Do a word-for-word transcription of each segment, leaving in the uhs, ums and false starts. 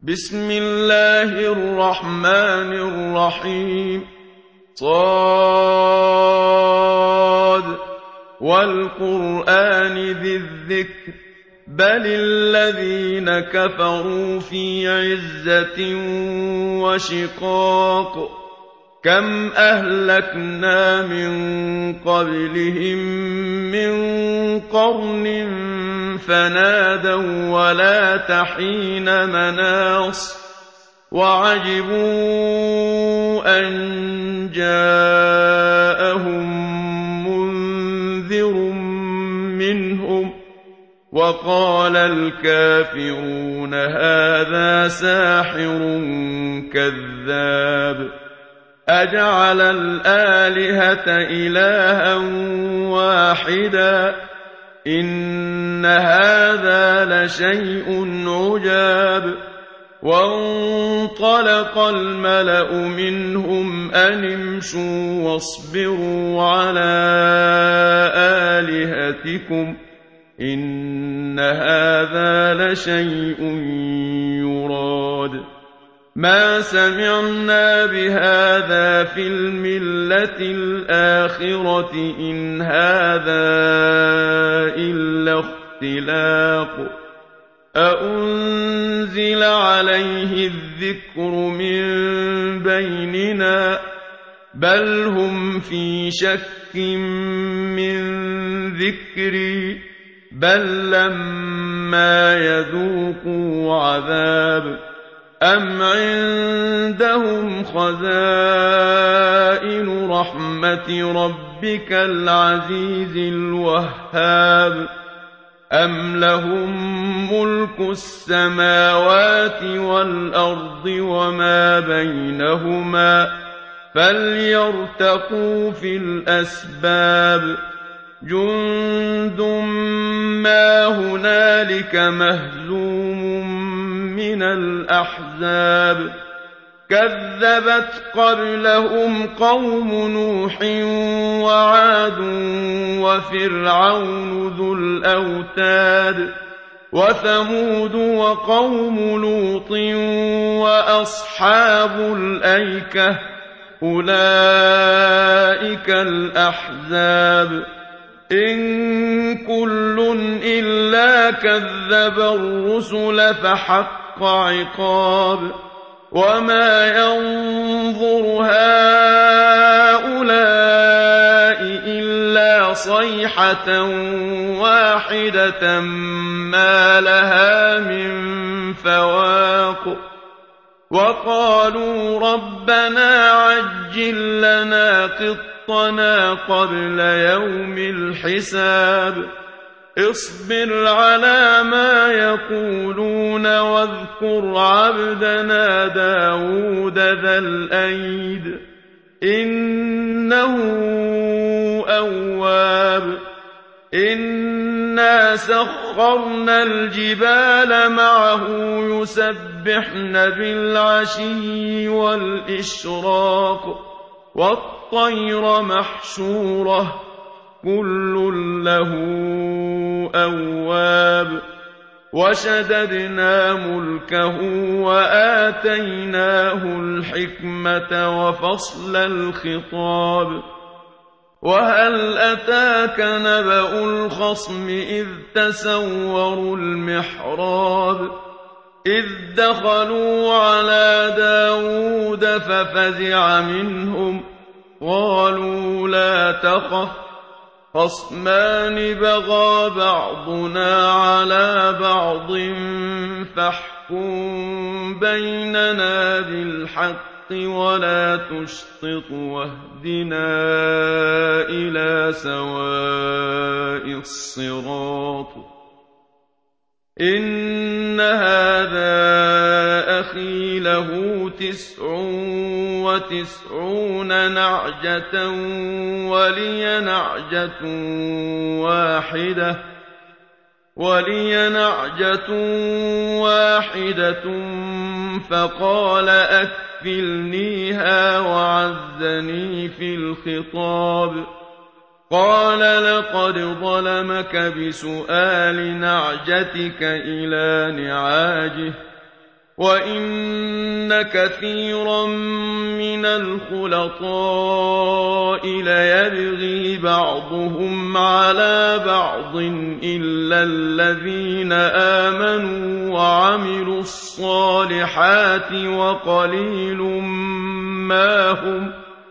بسم الله الرحمن الرحيم صاد والقرآن ذي الذكر بل الذين كفروا في عزة وشقاق كم أهلكنا من قبلهم من قرن فنادوا ولا تحين مناص وعجبوا أن جاءهم منذر منهم وقال الكافرون هذا ساحر كذاب أجعل الآلهة إلها واحدا إن هذا لشيء عجاب وانطلق الملأ منهم أن امشوا واصبروا على آلهتكم إن هذا لشيء يراد ما سمعنا بهذا في الملة الآخرة إن هذا إلا اختلاق أأنزل عليه الذكر من بيننا بل هم في شك من ذكري بل لما يذوقوا عذاب أم عندهم خزائن رحمة ربك العزيز الوهاب أم لهم ملك السماوات والأرض وما بينهما فليرتقوا في الأسباب جند ما هنالك مهزوم من الأحزاب كذبت قبلهم قوم نوح وعاد وفرعون ذو الأوتاد وثمود وقوم لوط وأصحاب الأيكة أولئك الأحزاب إن كل إلا كذب الرسل فحق عقاب وما ينظر هؤلاء إلا صيحة واحدة ما لها من فواق وقالوا ربنا عجل لنا قطنا قبل يوم الحساب اصبر على ما يقولون واذكر عبدنا داود ذا الأيد إنه أواب إنا سخرنا الجبال معه يسبحن بالعشي والإشراق والطير محشورة كل له أواب وشددنا ملكه وآتيناه الحكمة وفصل الخطاب وهل أتاك نبأ الخصم إذ تسوروا المحراب إذ دخلوا على داود ففزع منهم قالوا لا تخف خصمان بغى بعضنا على بعض فاحكم بيننا بالحق ولا تشطط واهدنا إلى سواء الصراط إن هذا أخي له تسع وتسعون نعجة ولي نعجة واحدة ولي نعجة واحدة فقال أكفلنيها وعزني في الخطاب قال لقد ظلمك بسؤال نعجتك إلى نعاجه وَإِنَّ كَثِيرًا مِّنَ الْخُلَطَاءِ لَيَبْغِي بَعْضُهُمْ عَلَىٰ بَعْضٍ إِلَّا الَّذِينَ آمَنُوا وَعَمِلُوا الصَّالِحَاتِ وَقَلِيلٌ مَّا هُمْ ۗ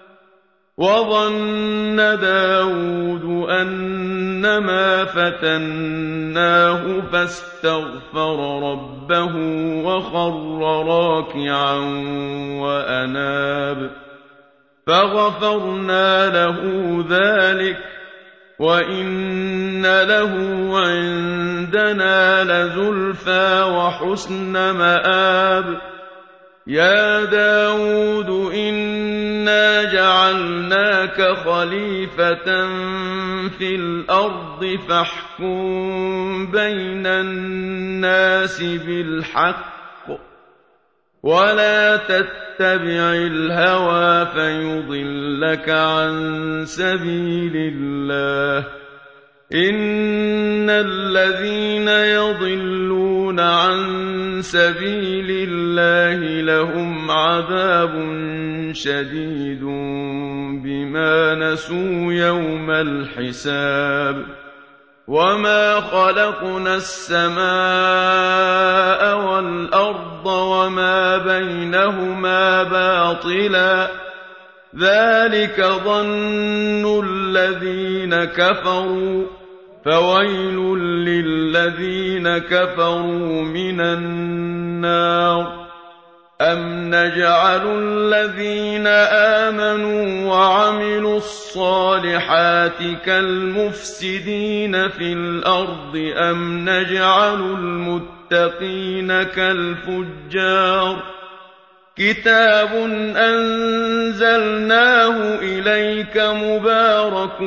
وَظَنَّ دَاوُودُ أَنَّمَا فَتَنَّاهُ فَاسْتَغْفَرَ رَبَّهُ وَخَرَّ رَاكِعًا وَأَنَابَ فَغَفَرْنَا لَهُ ذَٰلِكَ ۖ وَإِنَّ لَهُ عِندَنَا لَزُلْفَىٰ وَحُسْنَ مَآبٍ يَا دَاوُودُ إِنَّا جَعَلْنَاكَ خَلِيفَةً فِي الْأَرْضِ فَاحْكُم بَيْنَ النَّاسِ بِالْحَقِّ وَلَا تَتَّبِعِ الْهَوَىٰ فَيُضِلَّكَ عَن سَبِيلِ اللَّهِ ۚ إِنَّ الَّذِينَ يَضِلُّونَ عَن سَبِيلِ اللَّهِ لَهُمْ عَذَابٌ شَدِيدٌ بِمَا نَسُوا يَوْمَ الْحِسَابِ وَمَا خَلَقْنَا السَّمَاءَ وَالْأَرْضَ وَمَا بَيْنَهُمَا بَاطِلًا ۚ ذَٰلِكَ ظَنُّ الَّذِينَ كَفَرُوا ۚ فَوَيْلٌ لِّلَّذِينَ كَفَرُوا مِنَ النَّارِ أَمْ نَجْعَلُ الَّذِينَ آمَنُوا وَعَمِلُوا الصَّالِحَاتِ كَالْمُفْسِدِينَ فِي الْأَرْضِ أَمْ نَجْعَلُ الْمُتَّقِينَ كَالْفُجَّارِ كِتَابٌ أَنزَلْنَاهُ إِلَيْكَ مُبَارَكٌ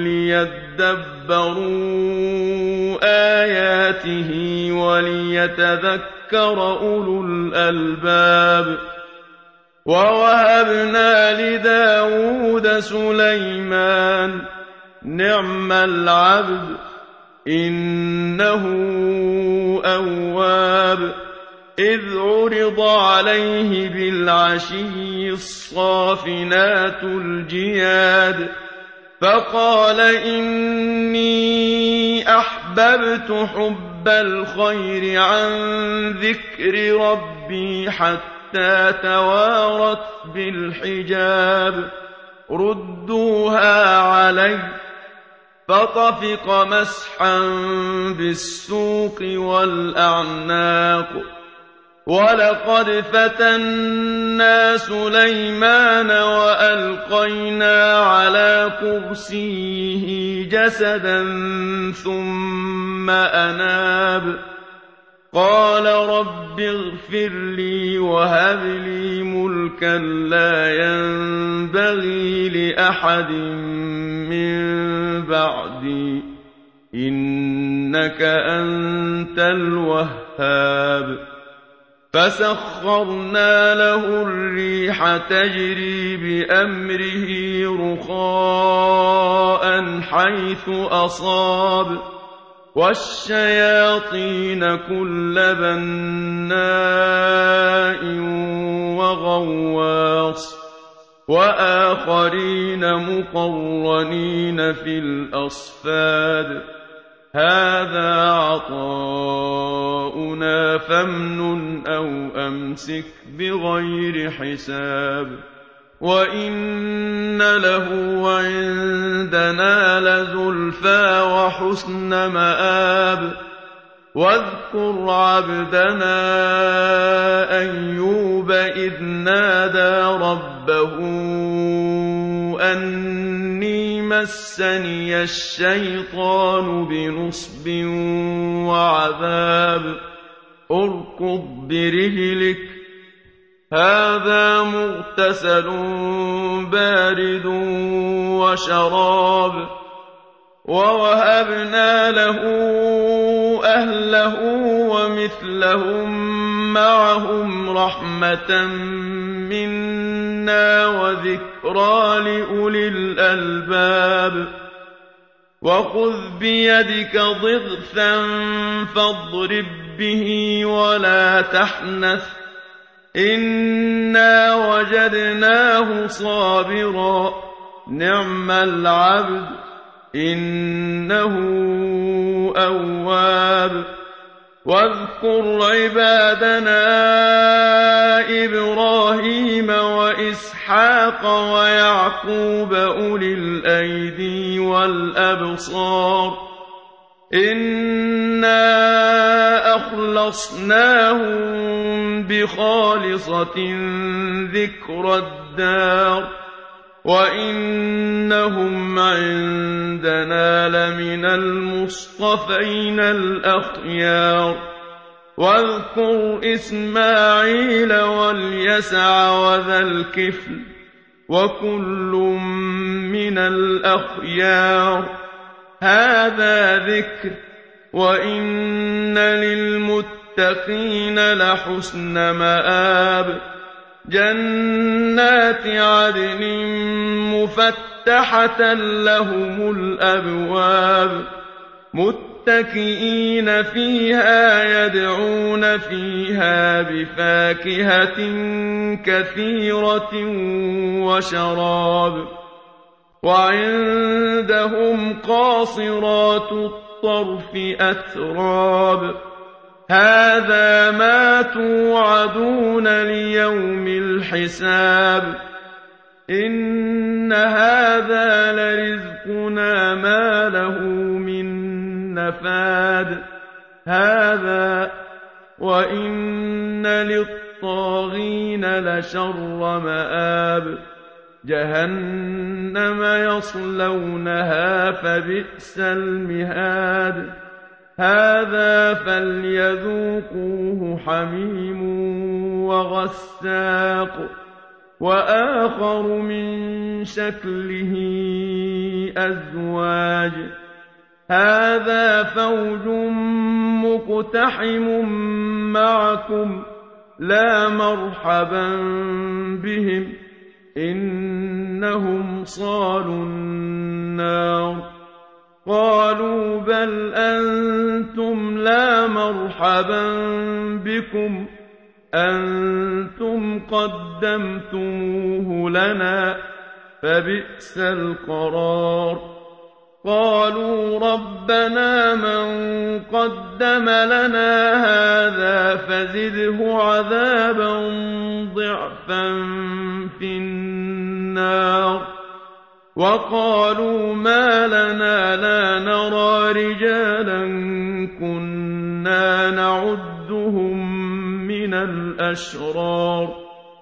لِّيَدَّبَّرُوا آيَاتِهِ وَلِيَتَذَكَّرَ أُولُو الْأَلْبَابِ وَوَهَبْنَا لِدَاوُودَ سُلَيْمَانَ ۚ نِعْمَ الْعَبْدُ ۖ إِنَّهُ أَوَّابٌ إِذْ عُرِضَ عَلَيْهِ بِالْعَشِيِّ الصَّافِنَاتُ الْجِيَادُ فَقَالَ إِنِّي أَحْبَبْتُ حُبَّ الْخَيْرِ عَن ذِكْرِ رَبِّي حَتَّىٰ تَوَارَتْ بِالْحِجَابِ رُدُّوهَا عَلَيَّ ۖ فَطَفِقَ مَسْحًا بِالسُّوقِ وَالْأَعْنَاقِ وَلَقَدْ فَتَنَّا سُلَيْمَانَ وَأَلْقَيْنَا عَلَىٰ كُرْسِيِّهِ جَسَدًا ثُمَّ أَنَابَ قَالَ رَبِّ اغْفِرْ لِي وَهَبْ لِي مُلْكًا لَّا يَنبَغِي لِأَحَدٍ مِّن بَعْدِي ۖ إِنَّكَ أَنتَ الْوَهَّابُ فَسَخَّرْنَا لَهُ الرِّيحَ تَجْرِي بِأَمْرِهِ رُخَاءً حَيْثُ أَصَابَ وَالشَّيَاطِينَ كُلَّ بَنَّاءٍ وَغَوَّاصٍ وَآخَرِينَ مُقَرَّنِينَ فِي الْأَصْفَادِ هَٰذَا عَطَاؤُنَا فَامْنُنْ أَوْ أَمْسِكْ بِغَيْرِ حِسَابٍ وَإِنَّ لَهُ عِندَنَا لَزُلْفَىٰ وَحُسْنَ مَآبٍ وَاذْكُرْ عَبْدَنَا أَيُّوبَ إِذْ نَادَىٰ رَبَّهُ أَنِّي مَسَّنِيَ الشَّيْطَانُ بِنُصْبٍ وَعَذَابٍ ارْكُضْ بِرِجْلِكَ ۖ هَٰذَا مُغْتَسَلٌ بَارِدٌ وَشَرَابٌ وَوَهَبْنَا لَهُ أَهْلَهُ وَمِثْلَهُم مَّعَهُمْ رَحْمَةً مِّنَّا وَذِكْرَىٰ لِأُولِي الْأَلْبَابِ وَخُذْ بِيَدِكَ ضِغْثًا فَاضْرِب بِّهِ وَلَا تَحْنَثْ ۗ إِنَّا وَجَدْنَاهُ صَابِرًا نِّعْمَ الْعَبْدُ إِنَّهُ أَوَّابٌ وَاذْكُرْ عِبَادَنَا إِبْرَاهِيمَ وَإِسْحَاقَ وَيَعْقُوبَ أُولِي الْأَيْدِي وَالْأَبْصَارِ إِنَّا أَخْلَصْنَاهُم بِخَالِصَةٍ ذِكْرَى الدَّارِ وَإِنَّهُمْ عِندَنَا لَمِنَ الْمُصْطَفَيْنَ الْأَخْيَارِ وَاذْكُرْ إِسْمَاعِيلَ وَالْيَسَعَ وَذَا الْكِفْلِ وَكُلٌّ مِّنَ الْأَخْيَارِ هَٰذَا ذِكْرٌ وَإِنَّ لِلْمُتَّقِينَ لَحُسْنَ مَآبٍ جَنَّاتِ عَدْنٍ مُّفَتَّحَةً لَّهُمُ الْأَبْوَابُ مُتَّكِئِينَ فِيهَا يَدْعُونَ فِيهَا بِفَاكِهَةٍ كَثِيرَةٍ وَشَرَابٍ وَعِندَهُمْ قَاصِرَاتُ الطَّرْفِ أَتْرَابٌ هَٰذَا مَا تُوعَدُونَ لِيَوْمِ الْحِسَابِ إِنَّ هَٰذَا لَرِزْقُنَا مَا لَهُ مِن نَّفَادٍ هَٰذَا وَإِنَّ لِلطَّاغِينَ لَشَرَّ مَآبٍ جَهَنَّمَ يَصْلَوْنَهَا فَبِئْسَ الْمِهَادُ هَٰذَا فَلْيَذُوقُوهُ حَمِيمٌ وَغَسَّاقٌ وَآخَرُ مِن شَكْلِهِ أَزْوَاجٌ هَٰذَا فَوْجٌ مُّقْتَحِمٌ مَّعَكُمْ لَا مَرْحَبًا بِهِمْ إِنَّهُمْ صَالُو النَّارِ قَالُوا بَلْ أَنتُمْ لَا مَرْحَبًا بِكُمْ أَنتُمْ قَدَّمْتُمُوهُ لَنَا فَبِئْسَ الْقَرَارُ قَالُوا رَبَّنَا مَن قَدَّمَ لَنَا هَٰذَا فَزِدْهُ عَذَابًا ضِعْفًا فِي النَّارِ وَقَالُوا مَا لَنَا لَا نَرَىٰ رِجَالًا كُنَّا نَعُدُّهُم مِّنَ الْأَشْرَارِ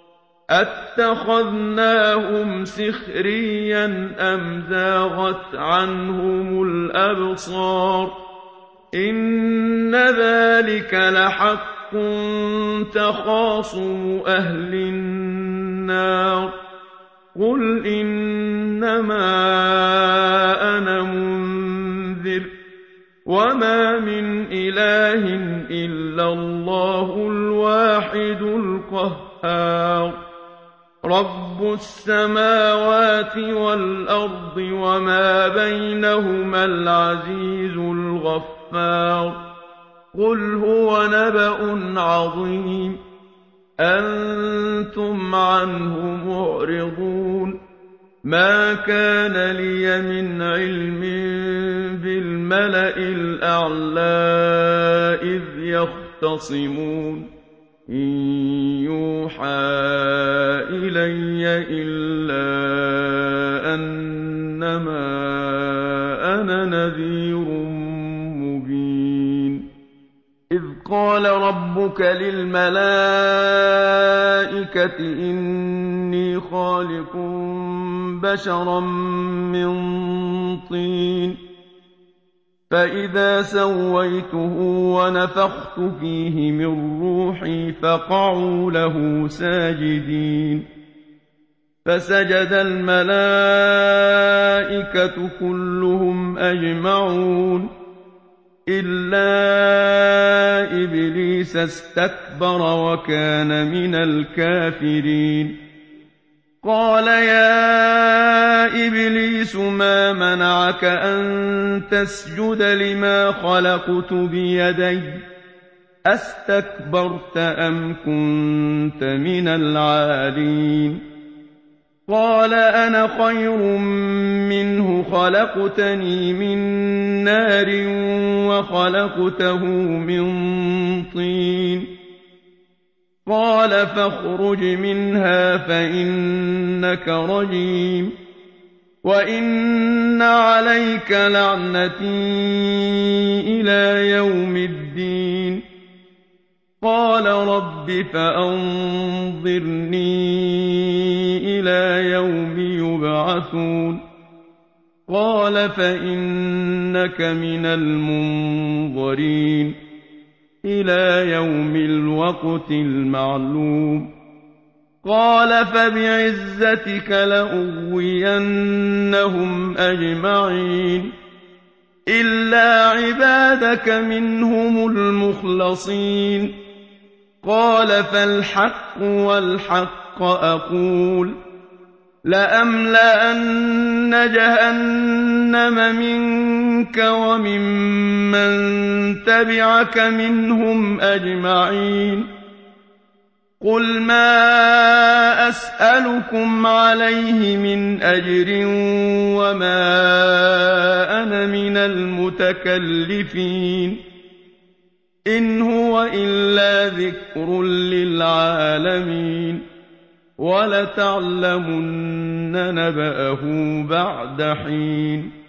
أَتَّخَذْنَاهُمْ سِخْرِيًّا أَمْ زَاغَتْ عَنْهُمُ الْأَبْصَارُ إِنَّ ذَٰلِكَ لَحَقٌّ تَخَاصُمُ أَهْلِ النَّارِ قُلْ إِنَّمَا أَنَا مُنذِرٌ وَمَا مِنْ إِلَٰهٍ إِلَّا اللَّهُ الْوَاحِدُ الْقَهَّارُ رَبُّ السَّمَاوَاتِ وَالْأَرْضِ وَمَا بَيْنَهُمَا الْعَزِيزُ الْغَفَّارُ قُلْ هُوَ نَبَأٌ عَظِيمٌ أَنتُمْ عَنْهُ مُعْرِضُونَ مَا كَانَ لِيَ مِنْ عِلْمٍ بِالْمَلَإِ الْأَعْلَىٰ إِذْ يَخْتَصِمُونَ إِن يُوحَىٰ إِلَيَّ إِلَّا أَنَّمَا أَنَا نَذِيرٌ مُّبِينٌ إِذْ قَالَ رَبُّكَ لِلْمَلَائِكَةِ إِنِّي خَالِقٌ بَشَرًا مِّن طِينٍ فَإِذَا سَوَّيْتُهُ وَنَفَخْتُ فِيهِ مِن رُّوحِي فَقَعُوا لَهُ سَاجِدِينَ فَسَجَدَ الْمَلَائِكَةُ كُلُّهُمْ أَجْمَعُونَ إِلَّا إِبْلِيسَ اسْتَكْبَرَ وَكَانَ مِنَ الْكَافِرِينَ قَالَ يَا إِبْلِيسُ مَا مَنَعَكَ أَن تَسْجُدَ لِمَا خَلَقْتُ بِيَدَيَّ أَسْتَكْبَرْتَ أَمْ كُنتَ مِنَ الْعَالِينَ قَالَ أَنَا خَيْرٌ مِّنْهُ خَلَقْتَنِي مِن نَّارٍ وَخَلَقْتَهُ مِن طِينٍ قَالَ فَاخْرُجْ مِنْهَا فَإِنَّكَ رَجِيمٌ وَإِنَّ عَلَيْكَ لَعْنَتِي إِلَىٰ يَوْمِ الدِّينِ قَالَ رَبِّ فَأَنظِرْنِي إِلَىٰ يَوْمِ يُبْعَثُونَ قَالَ فَإِنَّكَ مِنَ الْمُنظَرِينَ إِلَىٰ يَوْمِ الْوَقْتِ الْمَعْلُومِ قَالَ فَبِعِزَّتِكَ لَأُغْوِيَنَّهُمْ أَجْمَعِينَ إِلَّا عِبَادَكَ مِنْهُمُ الْمُخْلَصِينَ قَالَ فَالْحَقُّ وَالْحَقَّ أَقُولُ لَأَمْلَأَنَّ جَهَنَّمَ مِنكَ وَمِمَّن تَبِعَكَ مِنْهُمْ أَجْمَعِينَ قُلْ مَا أَسْأَلُكُمْ عَلَيْهِ مِنْ أَجْرٍ وَمَا أَنَا مِنَ الْمُتَكَلِّفِينَ إِنْ هُوَ إِلَّا ذِكْرٌ لِّلْعَالَمِينَ وَلَتَعْلَمُنَّ نَبَأَهُ بَعْدَ حِينٍ